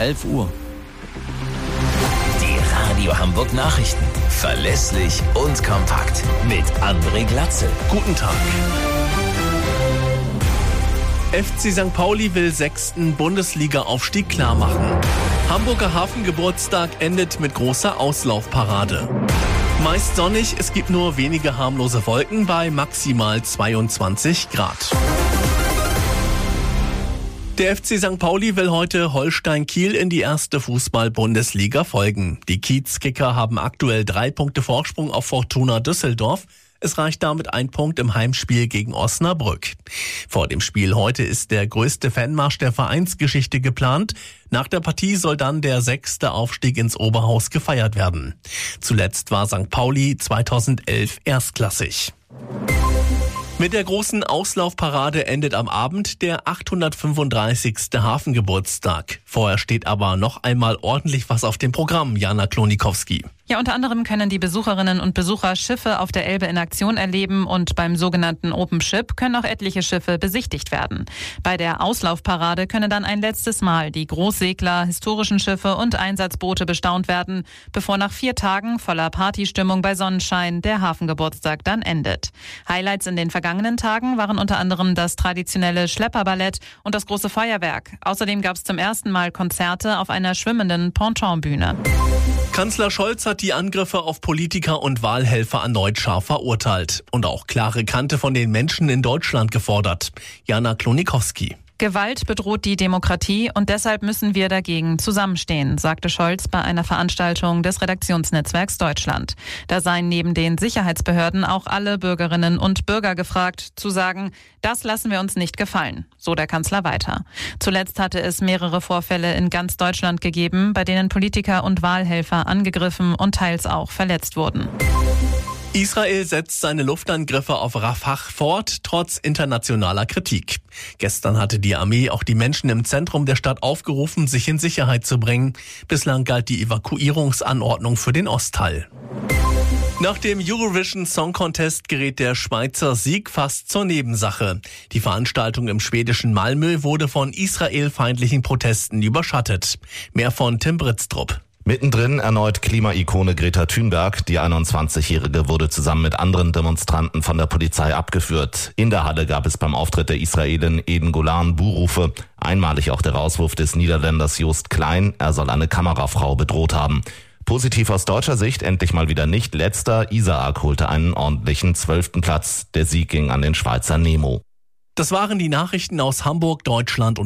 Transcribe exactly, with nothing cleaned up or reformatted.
elf Uhr. Die Radio Hamburg Nachrichten. Verlässlich und kompakt. Mit André Glatzel. Guten Tag. F C Sankt Pauli will sechsten Bundesliga-Aufstieg klarmachen. Hamburger Hafengeburtstag endet mit großer Auslaufparade. Meist sonnig, es gibt nur wenige harmlose Wolken bei maximal zweiundzwanzig Grad. Der F C Sankt Pauli will heute Holstein Kiel in die erste Fußball-Bundesliga folgen. Die Kiezkicker haben aktuell drei Punkte Vorsprung auf Fortuna Düsseldorf. Es reicht damit ein Punkt im Heimspiel gegen Osnabrück. Vor dem Spiel heute ist der größte Fanmarsch der Vereinsgeschichte geplant. Nach der Partie soll dann der sechste Aufstieg ins Oberhaus gefeiert werden. Zuletzt war Sankt Pauli zweitausendelf erstklassig. Mit der großen Auslaufparade endet am Abend der achthundertfünfunddreißigste Hafengeburtstag. Vorher steht aber noch einmal ordentlich was auf dem Programm, Jana Klonikowski. Ja, unter anderem können die Besucherinnen und Besucher Schiffe auf der Elbe in Aktion erleben und beim sogenannten Open Ship können auch etliche Schiffe besichtigt werden. Bei der Auslaufparade können dann ein letztes Mal die Großsegler, historischen Schiffe und Einsatzboote bestaunt werden, bevor nach vier Tagen voller Partystimmung bei Sonnenschein der Hafengeburtstag dann endet. Highlights in den vergangenen Tagen waren unter anderem das traditionelle Schlepperballett und das große Feuerwerk. Außerdem gab es zum ersten Mal Konzerte auf einer schwimmenden Pontonbühne. Kanzler Scholz hat die Angriffe auf Politiker und Wahlhelfer erneut scharf verurteilt und auch klare Kante von den Menschen in Deutschland gefordert. Jana Klonikowski. Gewalt bedroht die Demokratie und deshalb müssen wir dagegen zusammenstehen, sagte Scholz bei einer Veranstaltung des Redaktionsnetzwerks Deutschland. Da seien neben den Sicherheitsbehörden auch alle Bürgerinnen und Bürger gefragt, zu sagen, das lassen wir uns nicht gefallen, so der Kanzler weiter. Zuletzt hatte es mehrere Vorfälle in ganz Deutschland gegeben, bei denen Politiker und Wahlhelfer angegriffen und teils auch verletzt wurden. Israel setzt seine Luftangriffe auf Rafah fort, trotz internationaler Kritik. Gestern hatte die Armee auch die Menschen im Zentrum der Stadt aufgerufen, sich in Sicherheit zu bringen. Bislang galt die Evakuierungsanordnung für den Ostteil. Nach dem Eurovision Song Contest gerät der Schweizer Sieg fast zur Nebensache. Die Veranstaltung im schwedischen Malmö wurde von israelfeindlichen Protesten überschattet. Mehr von Tim Britztrup. Mittendrin erneut Klimaikone Greta Thunberg. Die einundzwanzigjährige wurde zusammen mit anderen Demonstranten von der Polizei abgeführt. In der Halle gab es beim Auftritt der Israelin Eden Golan Buhrufe. Einmalig auch der Rauswurf des Niederländers Joost Klein. Er soll eine Kamerafrau bedroht haben. Positiv aus deutscher Sicht endlich mal wieder nicht letzter. Isaak holte einen ordentlichen zwölften Platz. Der Sieg ging an den Schweizer Nemo. Das waren die Nachrichten aus Hamburg, Deutschland und